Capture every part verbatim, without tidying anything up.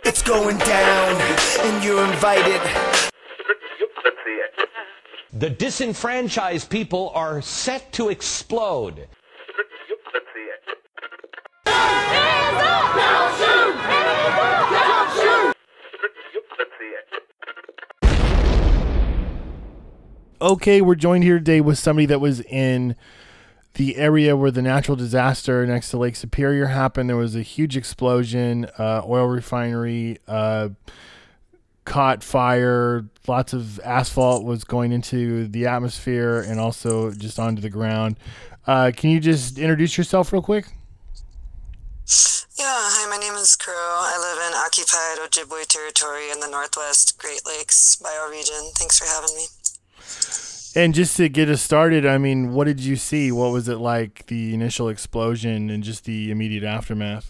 It's going down, and you're invited. The disenfranchised people are set to explode. Okay, we're joined here today with somebody that was in the area where the natural disaster next to Lake Superior happened. There was a huge explosion, uh, oil refinery uh, caught fire, lots of asphalt was going into the atmosphere and also just onto the ground. Uh, can you just introduce yourself real quick? Yeah, hi, my name is Crow. I live in occupied Ojibwe territory in the Northwest Great Lakes bioregion. Thanks for having me. And just to get us started, I mean, what did you see? What was it like, the initial explosion and just the immediate aftermath?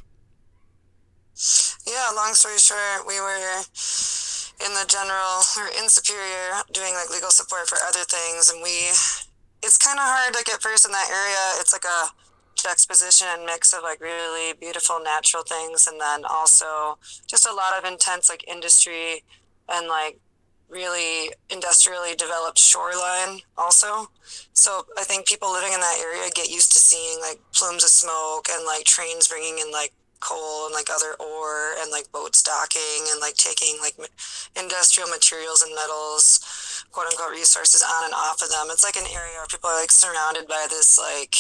Yeah, long story short, we were in the general, we were in Superior doing like legal support for other things, and we, it's kind of hard like at first in that area. It's like a juxtaposition and mix of like really beautiful natural things, and then also just a lot of intense like industry and like really industrially developed shoreline also. So I think people living in that area get used to seeing like plumes of smoke and like trains bringing in like coal and like other ore and like boats docking and like taking like industrial materials and metals, quote unquote, resources on and off of them. It's like an area where people are like surrounded by this like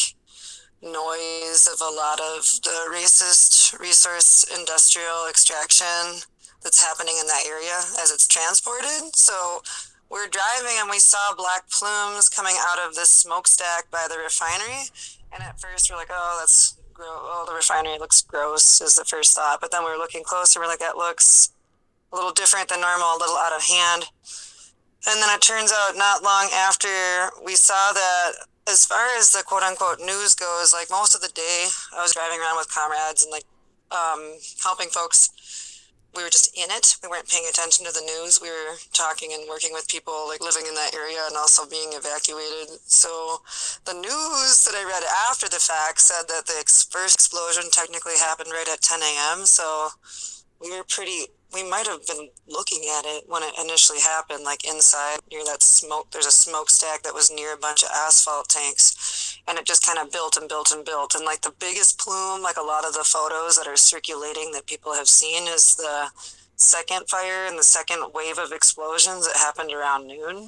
noise of a lot of the racist resource industrial extraction that's happening in that area as it's transported. So we're driving and we saw black plumes coming out of this smokestack by the refinery. And at first we're like, oh, that's gross. Oh, the refinery looks gross is the first thought. But then we were looking closer. We're like, that looks a little different than normal, a little out of hand. And then it turns out not long after we saw that, as far as the quote unquote news goes, like most of the day I was driving around with comrades and like um, helping folks. We were just in it. We weren't paying attention to the news. We were talking and working with people like living in that area and also being evacuated. So the news that I read after the fact said that the ex- first explosion technically happened right at ten a.m. So we were pretty, we might have been looking at it when it initially happened, like inside near that smoke. There's a smokestack that was near a bunch of asphalt tanks. And it just kind of built and built and built. And like the biggest plume, like a lot of the photos that are circulating that people have seen, is the second fire and the second wave of explosions that happened around noon.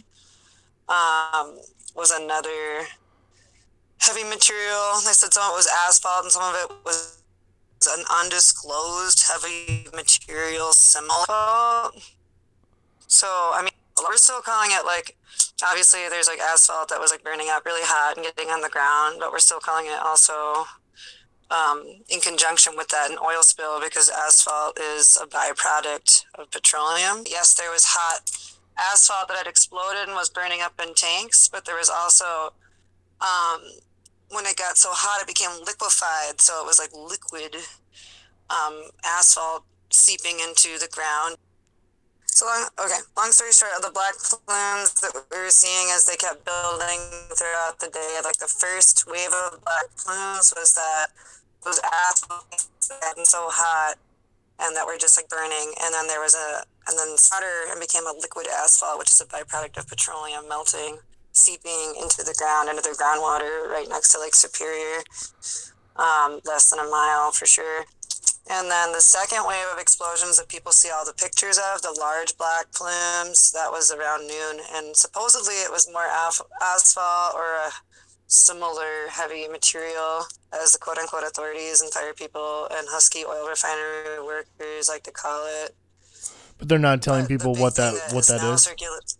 Um, was another heavy material. They said some of it was asphalt and some of it was an undisclosed heavy material similar. So, I mean, we're still calling it like, obviously there's like asphalt that was like burning up really hot and getting on the ground, but we're still calling it also um, in conjunction with that an oil spill, because asphalt is a byproduct of petroleum. Yes, there was hot asphalt that had exploded and was burning up in tanks, but there was also, um, when it got so hot, it became liquefied. So it was like liquid um, asphalt seeping into the ground. So long, okay, long story short, the black plumes that we were seeing as they kept building throughout the day, like the first wave of black plumes was that those asphalt that had been so hot and that were just like burning. And then there was a, and then started and became a liquid asphalt, which is a byproduct of petroleum melting, seeping into the ground, into the groundwater right next to Lake Superior, um, less than a mile for sure. And then the second wave of explosions that people see all the pictures of, the large black plumes, that was around noon. And supposedly it was more af- asphalt or a similar heavy material, as the quote-unquote authorities and fire people and Husky oil refinery workers like to call it. But they're not telling But people the big what that thing what that now is. circula-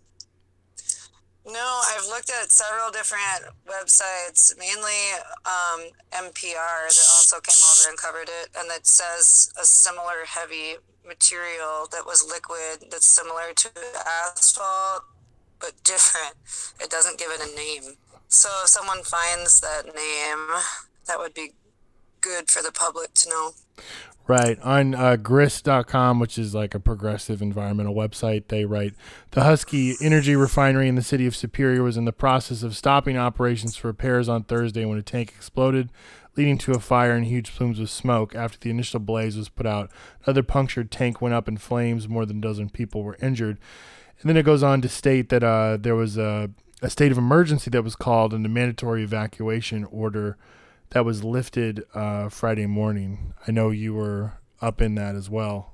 No, I've looked at several different websites, mainly um, N P R, that also came over and covered it, and that says a similar heavy material that was liquid that's similar to asphalt, but different. It doesn't give it a name. So if someone finds that name, that would be good for the public to know. Right. On uh, grist dot com, which is like a progressive environmental website, they write, the Husky Energy Refinery in the city of Superior was in the process of stopping operations for repairs on Thursday when a tank exploded, leading to a fire and huge plumes of smoke. After the initial blaze was put out, another punctured tank went up in flames. More than a dozen people were injured. And then it goes on to state that uh, there was a, a state of emergency that was called and a mandatory evacuation order that was lifted uh, Friday morning. I know you were up in that as well.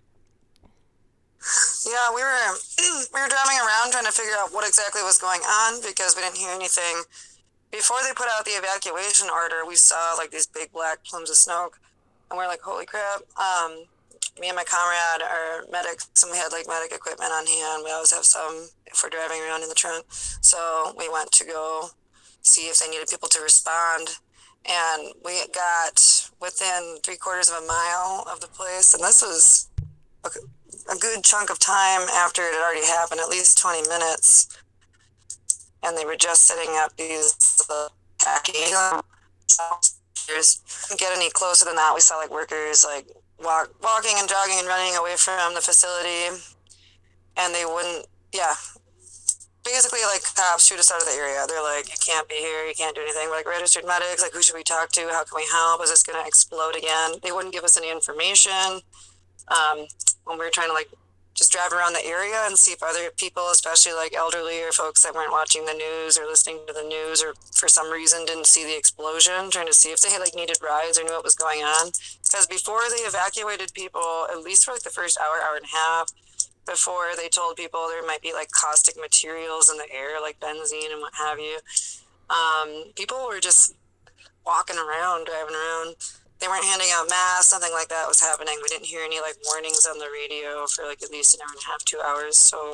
Yeah, we were we were driving around trying to figure out what exactly was going on because we didn't hear anything. Before they put out the evacuation order, we saw like these big black plumes of smoke, and we're like, "Holy crap!" Um, me and my comrade are medics, and we had like medic equipment on hand. We always have some if we're driving around in the trunk. So we went to go see if they needed people to respond, and we got within three quarters of a mile of the place, and this was a, a good chunk of time after it had already happened, at least twenty minutes. And they were just setting up these uh, packing. Didn't get any closer than that. We saw like workers like walk, walking and jogging and running away from the facility, and they wouldn't. Yeah, basically like cops shoot us out of the area. They're like, "You can't be here. You can't do anything." We're like registered medics. Like, who should we talk to? How can we help? Is this gonna explode again? They wouldn't give us any information. Um, when we were trying to like just drive around the area and see if other people, especially like elderly or folks that weren't watching the news or listening to the news or for some reason didn't see the explosion, trying to see if they had like needed rides or knew what was going on. Because before they evacuated people, at least for like the first hour, hour and a half, before they told people there might be like caustic materials in the air, like benzene and what have you, um, people were just walking around, driving around. They weren't handing out masks, nothing like that was happening. We didn't hear any like warnings on the radio for like at least an hour and a half, two hours. So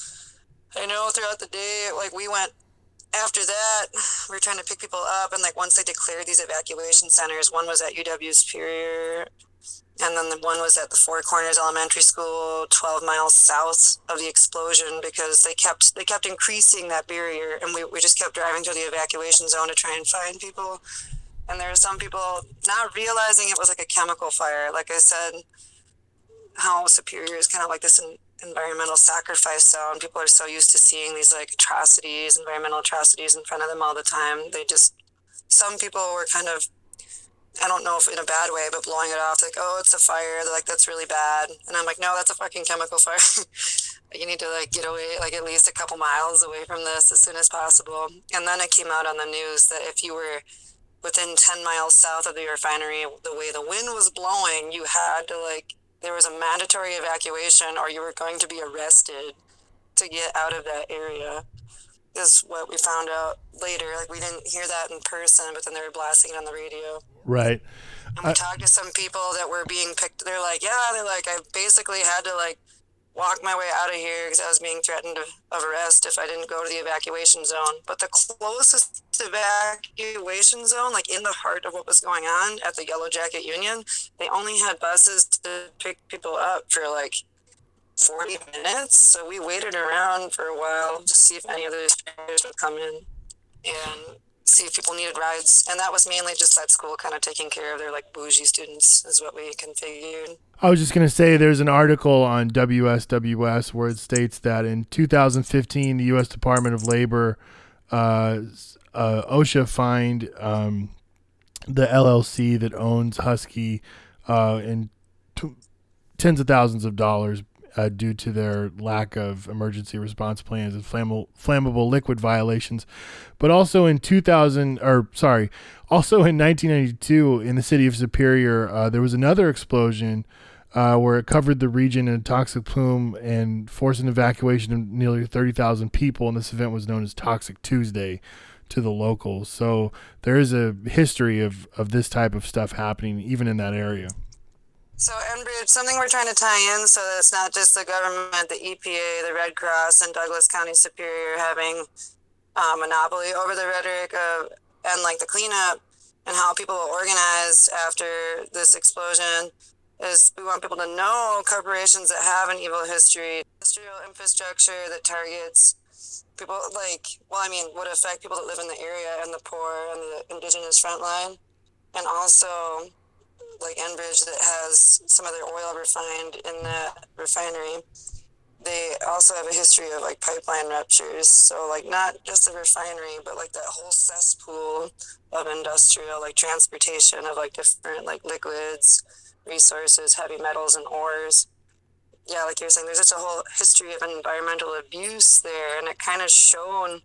I know throughout the day, like we went after that, we were trying to pick people up, and like once they declared these evacuation centers, one was at U W Superior, and then the one was at the Four Corners Elementary School, twelve miles south of the explosion, because they kept they kept increasing that barrier, and we, we just kept driving to the evacuation zone to try and find people. And there were some people not realizing it was like a chemical fire. Like I said, how Superior is kind of like this in, environmental sacrifice zone. People are so used to seeing these like atrocities, environmental atrocities in front of them all the time. They just, some people were kind of, I don't know if in a bad way, but blowing it off like, oh, it's a fire. They're like, that's really bad. And I'm like, no, that's a fucking chemical fire. You need to like get away, like at least a couple miles away from this as soon as possible. And then it came out on the news that if you were within ten miles south of the refinery, the way the wind was blowing, you had to like, there was a mandatory evacuation or you were going to be arrested to get out of that area, is what we found out later. Like, we didn't hear that in person, but then they were blasting it on the radio. Right. And we I- talked to some people that were being picked. They're like, yeah, they're like, I basically had to like walk my way out of here because I was being threatened of, of arrest if I didn't go to the evacuation zone. But the closest evacuation zone, like in the heart of what was going on at the Yellow Jacket Union, they only had buses to pick people up for like forty minutes. So we waited around for a while to see if any of those players would come in and see if people needed rides. And that was mainly just that school kind of taking care of their like bougie students is what we configured. I was just going to say there's an article on W S W S where it states that in two thousand fifteen, the U S Department of Labor, uh, uh, OSHA fined um, the L L C that owns Husky uh, in t- tens of thousands of dollars uh, due to their lack of emergency response plans and flammable, flammable liquid violations. But also in two thousand, or sorry, also in nineteen ninety-two in the city of Superior, uh, there was another explosion Uh, where it covered the region in a toxic plume and forced an evacuation of nearly thirty thousand people. And this event was known as Toxic Tuesday to the locals. So there is a history of, of this type of stuff happening even in that area. So Enbridge, something we're trying to tie in so that it's not just the government, the E P A, the Red Cross, and Douglas County Superior having a monopoly over the rhetoric of and like the cleanup and how people will organize after this explosion. Is we want people to know corporations that have an evil history, industrial infrastructure that targets people like, well, I mean, would affect people that live in the area and the poor and the indigenous frontline. And also like Enbridge that has some of their oil refined in that refinery. they also have a history of like pipeline ruptures. So like not just a refinery, but like that whole cesspool of industrial like transportation of like different like liquids, resources, heavy metals, and ores. Yeah, like you were saying, there's just a whole history of environmental abuse there, and it kind of shown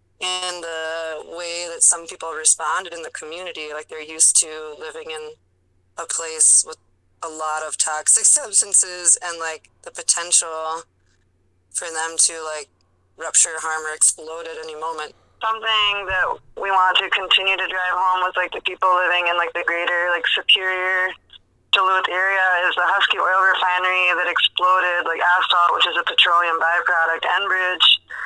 in the way that some people responded in the community. Like they're used to living in a place with a lot of toxic substances and like the potential for them to like rupture, harm, or explode at any moment. Something that we want to continue to drive home with like the people living in like the greater like Superior Duluth area is the Husky Oil Refinery that exploded, like asphalt, which is a petroleum byproduct, Enbridge.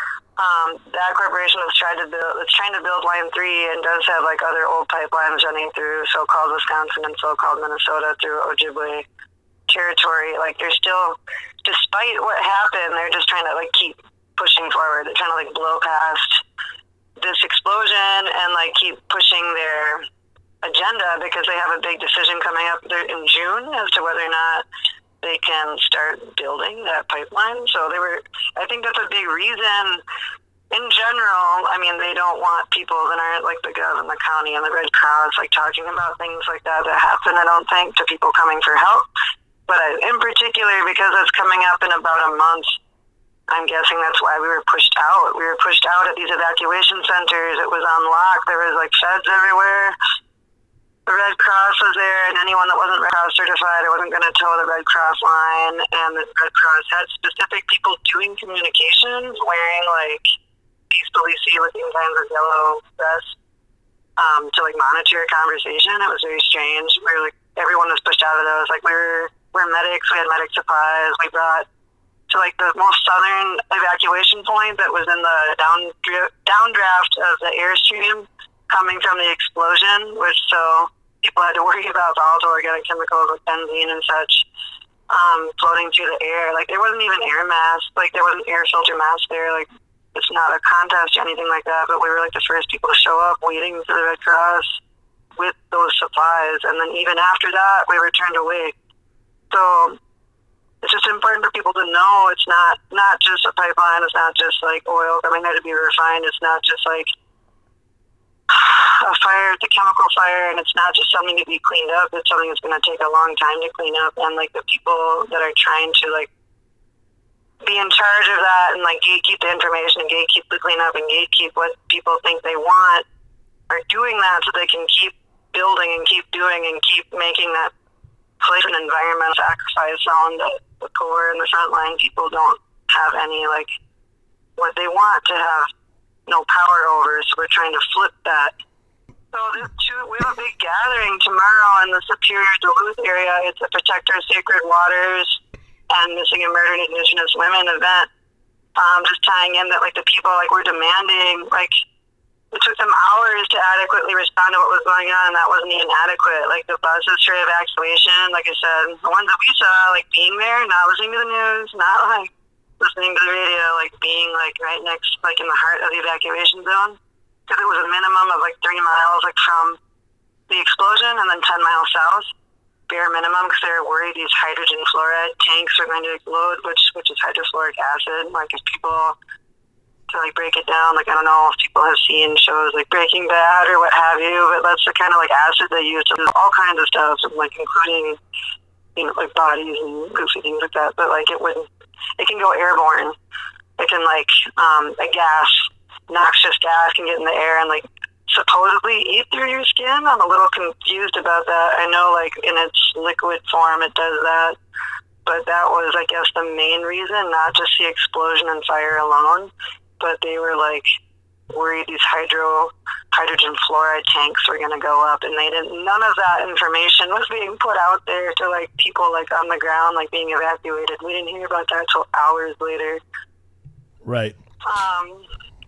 Um, that corporation has tried to build, it's trying to build Line three and does have like other old pipelines running through so-called Wisconsin and so-called Minnesota through Ojibwe territory. Like they're still, despite what happened, they're just trying to like keep pushing forward. They're trying to like blow past this explosion and like keep pushing their agenda because they have a big decision coming up there in June as to whether or not they can start building that pipeline. So they were, I think that's a big reason in general. I mean, they don't want people that aren't like the Gov and the county and the Red Cross like talking about things like that that happen, I don't think, to people coming for help. But in particular, because it's coming up in about a month, I'm guessing that's why we were pushed out. We were pushed out at these evacuation centers. It was on lock. There was like feds everywhere. The Red Cross was there, and anyone that wasn't Red Cross certified, I wasn't going to toe the Red Cross line. And the Red Cross had specific people doing communications, wearing like these policey looking kinds of yellow vests um, to like monitor a conversation. It was very strange. We were like, everyone was pushed out of those. Like we were, we're medics. We had medic supplies. We brought to like the most southern evacuation point that was in the down downdraft of the airstream coming from the explosion, which so people had to worry about volatile organic chemicals like benzene and such um, floating through the air. Like there wasn't even air mask, like there wasn't air filter mask there. Like it's not a contest or anything like that, but we were like the first people to show up waiting for the Red Cross with those supplies. And then even after that, we were turned away. So it's just important for people to know it's not, not just a pipeline. It's not just like oil coming there to be refined. It's not just like a fire, it's a chemical fire, and it's not just something to be cleaned up. It's something that's going to take a long time to clean up. And like the people that are trying to like be in charge of that and like gatekeep the information and gatekeep the cleanup and gatekeep what people think they want are doing that so they can keep building and keep doing and keep making that place an environmental sacrifice zone that the poor and the frontline people don't have any like what they want to have no power over. So we're trying to flip that. So this too, we have a big gathering tomorrow in the Superior Duluth area. It's a Protect Our Sacred Waters and Missing and Murdered Indigenous Women event. Um, just tying in that like the people like were demanding, like it took them hours to adequately respond to what was going on, and that wasn't even adequate. Like the buses for evacuation, like I said, the ones that we saw, like being there, not listening to the news, not like listening to the radio, like being like right next, like in the heart of the evacuation zone, because it was a minimum of like three miles like from the explosion and then ten miles south, bare minimum, because they were worried these hydrogen fluoride tanks are going to explode, which which is hydrofluoric acid. Like if people, to like break it down, like I don't know if people have seen shows like Breaking Bad or what have you, but that's the kind of like acid they use to do all kinds of stuff, like including, you know, like bodies and goofy things like that. But like it would, it can go airborne. It can like um, a gas, noxious gas can get in the air and like supposedly eat through your skin. I'm a little confused about that. I know like in its liquid form it does that, but that was, I guess, the main reason, not just the explosion and fire alone, but they were like worried these hydro hydrogen fluoride tanks were going to go up, and they didn't, none of that information was being put out there to like people like on the ground, like being evacuated. We didn't hear about that till hours later. Right. Um,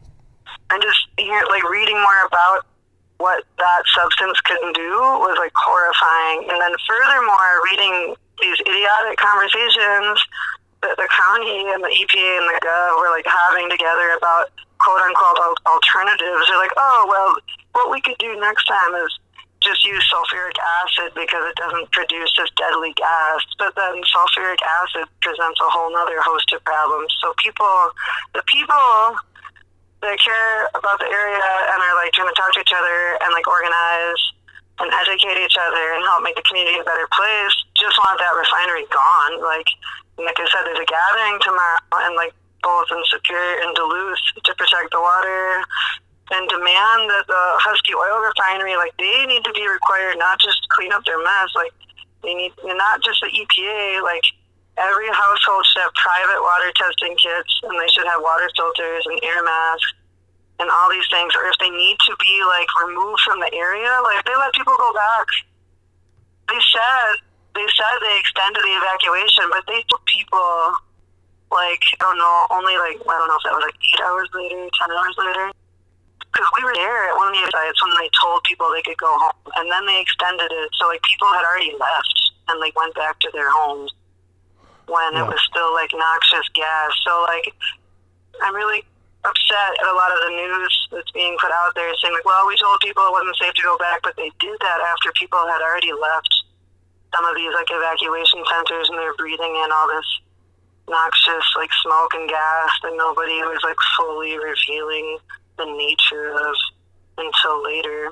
and just hear, like reading more about what that substance can do was like horrifying. And then furthermore, reading these idiotic conversations that the county and the E P A and the Gov were like having together about quote unquote alternatives. They're like, oh, well, what we could do next time is just use sulfuric acid because it doesn't produce this deadly gas. But then sulfuric acid presents a whole other host of problems. So people, the people that care about the area and are like trying to talk to each other and like organize and educate each other and help make the community a better place just want that refinery gone. Like, like I said, there's a gathering tomorrow and like both in Superior and Duluth to protect the water and demand that the Husky Oil Refinery, like, they need to be required not just to clean up their mess, like, they need, not just the E P A, like, every household should have private water testing kits, and they should have water filters and air masks and all these things, or if they need to be, like, removed from the area, like, they let people go back. They said, they said they extended the evacuation, but they took people, like, I don't know, only, like, I don't know if that was, like, eight hours later, ten hours later. Because we were there at one of the sites when they told people they could go home, and then they extended it, so like people had already left and like went back to their homes when yeah. it was still like noxious gas. So like, I'm really upset at a lot of the news that's being put out there saying like, well, we told people it wasn't safe to go back, but they did that after people had already left some of these like evacuation centers and they're breathing in all this noxious like smoke and gas that nobody was like fully revealing the nature of until later.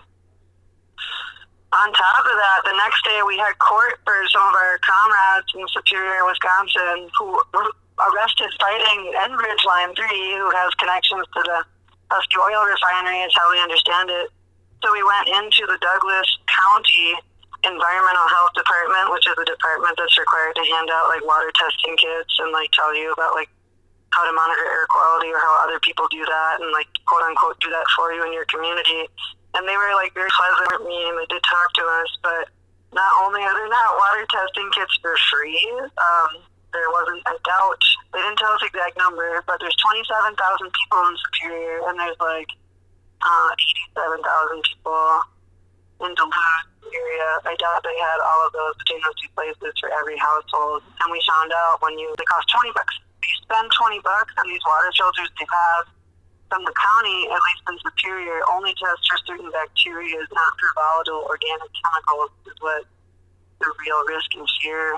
On top of that, the next day we had court for some of our comrades in Superior, Wisconsin, who were arrested fighting Enbridge Line three, who has connections to the Husky Oil Refinery, is how we understand it. So we went into the Douglas County Environmental Health Department, which is a department that's required to hand out like water testing kits and like tell you about like how to monitor air quality or how other people do that and like quote unquote do that for you in your community. And they were like very pleasant with me and they did talk to us, but not only are there not water testing kits for free, um, there wasn't a doubt. They didn't tell us the exact number, but there's twenty-seven thousand people in Superior and there's like uh, eighty-seven thousand people in Duluth area. I doubt they had all of those between those two places for every household. And we found out when you, they cost twenty bucks. You spend twenty bucks on these water filters they have from the county, at least in Superior, only test for certain bacteria, not for volatile organic chemicals, is what the real risk and fear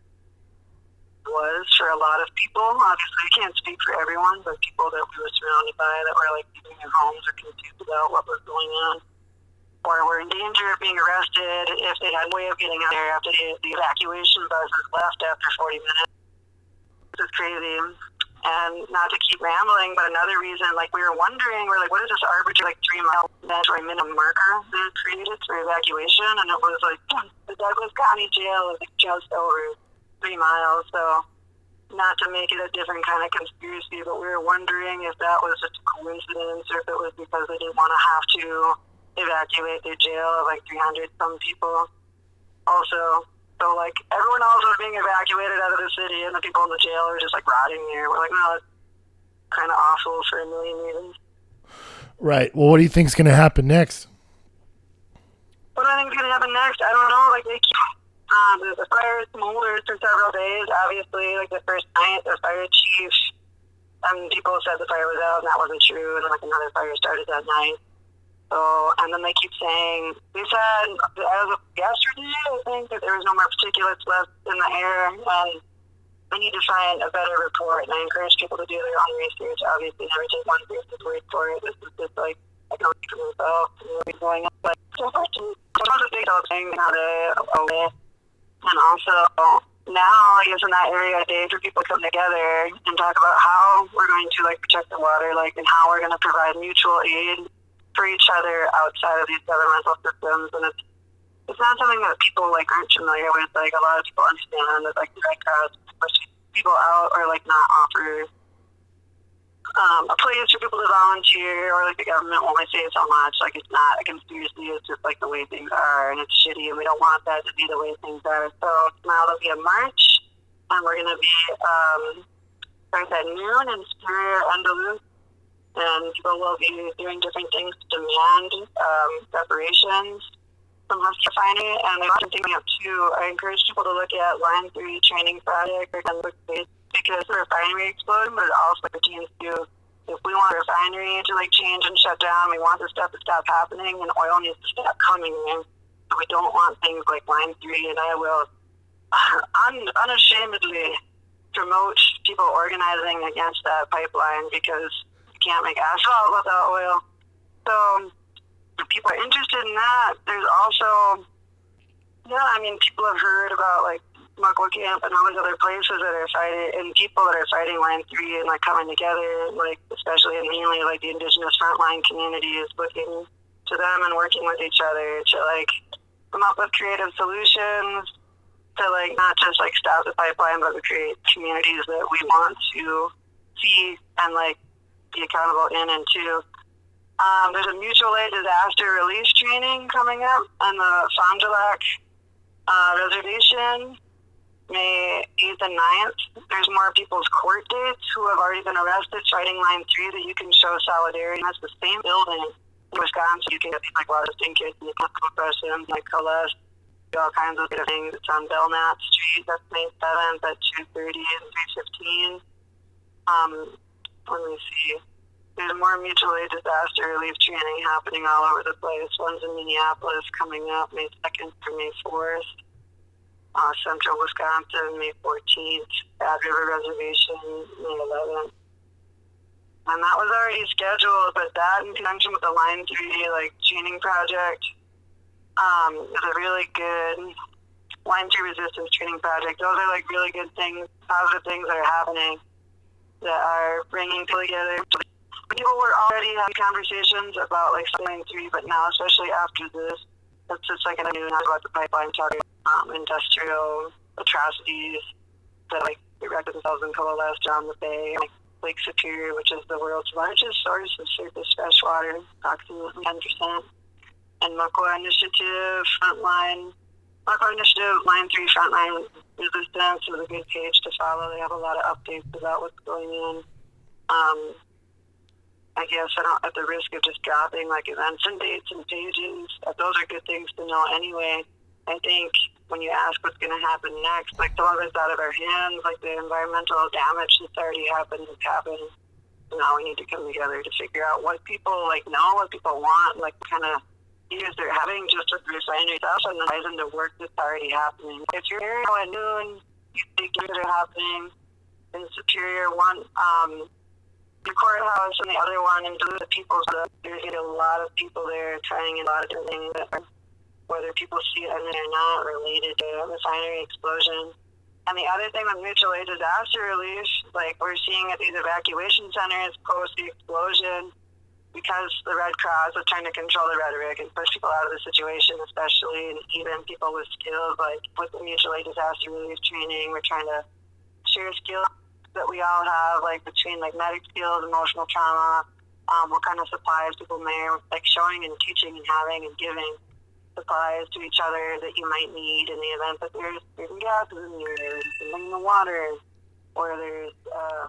was for a lot of people. Obviously, I can't speak for everyone, but people that we were surrounded by that were like leaving their homes or confused about what was going on, or were in danger of being arrested if they had a way of getting out there after the, the evacuation buses left after forty minutes. This is crazy. And not to keep rambling, but another reason, like we were wondering, we're like, what is this arbitrary like three mile mandatory minimum marker that created for evacuation? And it was like the Douglas County Jail is like just over three miles. So not to make it a different kind of conspiracy, but we were wondering if that was just a coincidence or if it was because they didn't want to have to evacuate their jail of like three hundred some people. Also. So, like, everyone else was being evacuated out of the city, and the people in the jail are just, like, rotting there. We're like, no, that's kind of awful for a million reasons. Right. Well, what do you think's going to happen next? What do I think is going to happen next? I don't know. Like, they keep, um, the, the fire smoldered for several days. Obviously, like, the first night, the fire chief, um, people said the fire was out, and that wasn't true. And then, like, another fire started that night. So, and then they keep saying, they said, as of yesterday, I think, that there was no more particulates left in the air, and we need to find a better report. And I encourage people to do their own research. Obviously, never take one person's word for it. This is just like, I can read for myself, and we'll be going up. But so far, so that was a big thing, how they away. And also, now, I guess in that area, a day for people to come together and talk about how we're going to, like, protect the water, like, and how we're going to provide mutual aid for each other outside of these governmental systems. And it's it's not something that people like aren't familiar with. Like a lot of people understand that like the Red Cross push people out or like not offer um, a place for people to volunteer, or like the government only say so much. Like it's not a conspiracy, it's just like the way things are, and it's shitty, and we don't want that to be the way things are. So now there'll be a march, and we're gonna be um starts at noon in Superior and Duluth. And people will be doing different things to demand um, reparations from Husky Refinery. And they're also thinking up too. I encourage people to look at Line three training project because the refinery exploded, but it also pertains to if we want a refinery to like change and shut down, we want this stuff to stop happening, and oil needs to stop coming in. We don't want things like Line three, and I will un- unashamedly promote people organizing against that pipeline because you can't make asphalt without oil. So if people are interested in that, there's also, yeah, I mean, people have heard about like Muckwa Camp and all these other places that are fighting, and people that are fighting Line three and like coming together, like especially and mainly like the indigenous frontline communities, looking to them and working with each other to like come up with creative solutions to like not just like stop the pipeline, but to create communities that we want to see and like be accountable in and to. Um, there's a mutual aid disaster relief training coming up on the Fond du Lac uh, reservation, May eighth and ninth. There's more people's court dates who have already been arrested fighting Line three that you can show solidarity. That's the same building in Wisconsin. You can get like Waterston kids and compression, like Coalesce, all kinds of good things. It's on Belknap Street. That's May seventh at two thirty and three fifteen. Um, let me see. There's more mutual aid disaster relief training happening all over the place. One's in Minneapolis coming up May second through May fourth. Uh, Central Wisconsin, May fourteenth. Bad River Reservation, May eleventh. And that was already scheduled, but that in conjunction with the Line three like training project um, is a really good Line three resistance training project. Those are like really good things, positive things that are happening that are bringing people together. People were already having conversations about like Line three, but now, especially after this, it's just like a new not about the pipeline talking um, industrial atrocities that like erected themselves and coalesced around the bay. Like Lake Superior, which is the world's largest source of surface fresh water, approximately ten percent. And Muckwa Initiative, Frontline, Muckwa Initiative, Line three Frontline Resistance is a good page to follow. They have a lot of updates about what's going on. Um, I guess I don't, at the risk of just dropping like events and dates and pages, those are good things to know anyway. I think when you ask what's going to happen next, like some of it's out of our hands, like the environmental damage that's already happened has happened. So now we need to come together to figure out what people like know, what people want, like kind of issues they're having just with refinery stuff, and then ties into work that's already happening. If you're here at noon, you think things are happening in Superior, one, um, the courthouse and the other one, and the people, so there's a lot of people there trying a lot of different things that are, whether people see it or not, related to a refinery explosion. And the other thing with mutual aid disaster relief, like we're seeing at these evacuation centers post the explosion, because the Red Cross is trying to control the rhetoric and push people out of the situation, especially, and even people with skills, like with the mutual aid disaster relief training, we're trying to share skills that we all have, like between like medic skills, emotional trauma, um, what kind of supplies people may, like showing and teaching and having and giving supplies to each other that you might need in the event that there's certain gases in the air, something in the water, or there's um,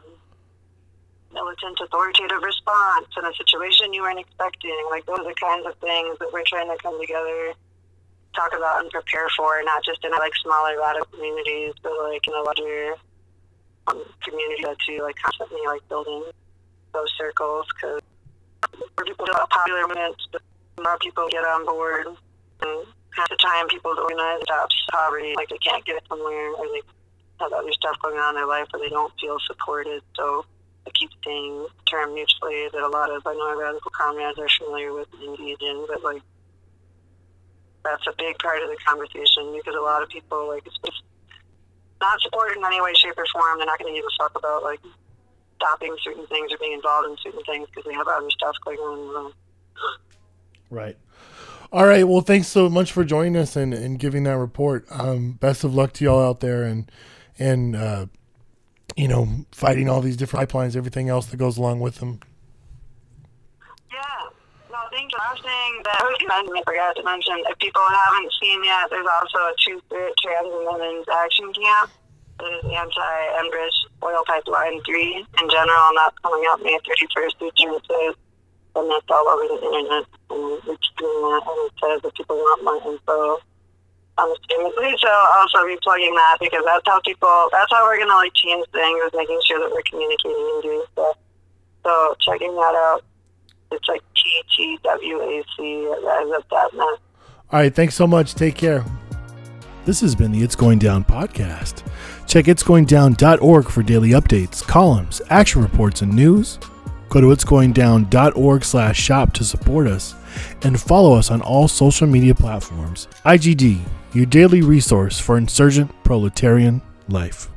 militant authoritative response in a situation you weren't expecting. Like those are the kinds of things that we're trying to come together, talk about and prepare for, not just in like smaller radical communities, but like in a larger um, community to like constantly like building those circles, because more people do popular movements, the more people get on board, and half the time people organize stops poverty, like they can't get somewhere, or they have other stuff going on in their life where they don't feel supported. So I keep saying the term mutual aid that a lot of I know radical comrades are familiar with and engage in, but like that's a big part of the conversation, because a lot of people like it's just not supported in any way, shape, or form. They're not going to give a fuck about like stopping certain things or being involved in certain things because they have other stuff going on. Right. All right. Well, thanks so much for joining us and, and giving that report. Um, best of luck to y'all out there, and and uh, you know, fighting all these different pipelines, everything else that goes along with them. Yeah. No, I think the last thing that I forgot to mention, if people haven't seen yet, there's also a True Spirit Trans and Women's Action Camp that is anti-Enbridge Oil Pipeline three in general, and that's coming up May thirty-first through June fifth. And that's all over the internet. And we're doing that, and it says that people want more info on the stream. So also be plugging that, because that's how people, that's how we're going to like change things, is making sure that we're communicating and doing stuff. So checking that out. It's like T T W A C at rise up dot net. All right, thanks so much. Take care. This has been the It's Going Down podcast. Check its going down dot org for daily updates, columns, action reports, and news. Go to its going down dot org slash shop to support us and follow us on all social media platforms. I G D, your daily resource for insurgent proletarian life.